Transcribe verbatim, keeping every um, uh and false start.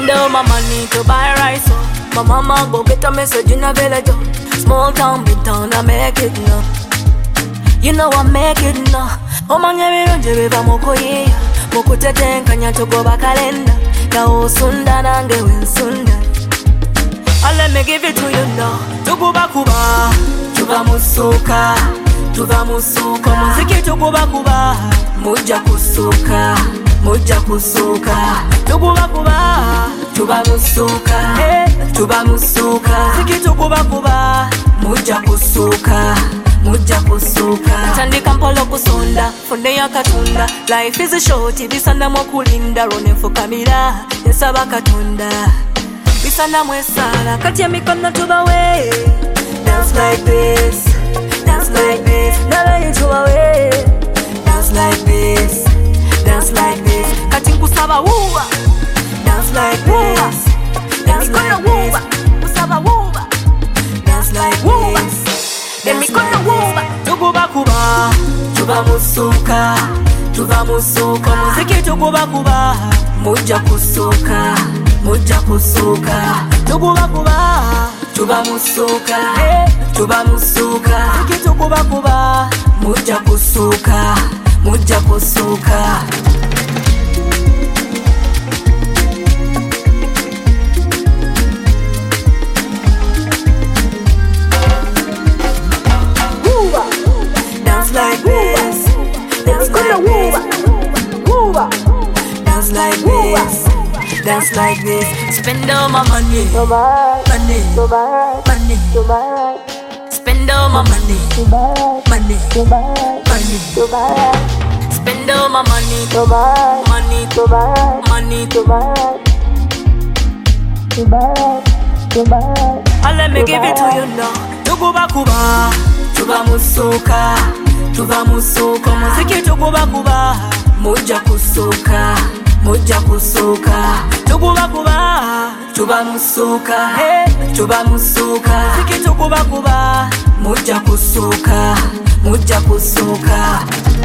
Spend all my money to buy rice. Oh. My mama go get a message in a village. Oh. Small town, big town, I make it now. You know I make it now. Oh man, you don't jebe ba moko ye. Moko tete kanya to go back calendar. Ya o sunda nange win sunda. And let me give it to you now. Tugo bakuba, tuva musuka, tuva musuka. Muziki tugo bakuba, muja kusuka, muja kusuka. Tugo bakuba, tuva musuka, tuva musuka. Muziki tugo bakuba, muja kusuka, muja kusuka. Tandika mpolo kusonda, funde ya katunda. Life is a short, ibisanda mwakulinda. Running for kamera, yesaba katunda. Bisana mwesala, kati ya mikono tubawe. Dance like this, dance like this. Nala you tubawe. Dance like this, dance like this. Kati nkusaba wuba. Dance like this, dance like this. Kusaba wuba. Dance like this, dance like this. Tukuba kuba, tuba musuka, tuba musuka. Muziki tukuba kuba, muja kusuka, muja kusuka. Tukuba kuba, tuba musuka, tuba musuka. Muziki tukuba kuba, muja kusuka, muja kusuka. Dance like this, dance like this. Dance like this, dance like this. Spend all my money, money, money. Spend all my money, money, money. Spend all my money, money, money. And let me give it to you now. Tukuba kuba, tuba musuka, tuba musuka. Muziki tukuba kuba, muja kusuka, muja kusuka. Tukuba kuba, tuba musuka, tuba musuka. Muziki tukuba kuba, muja kusuka, muja kusuka.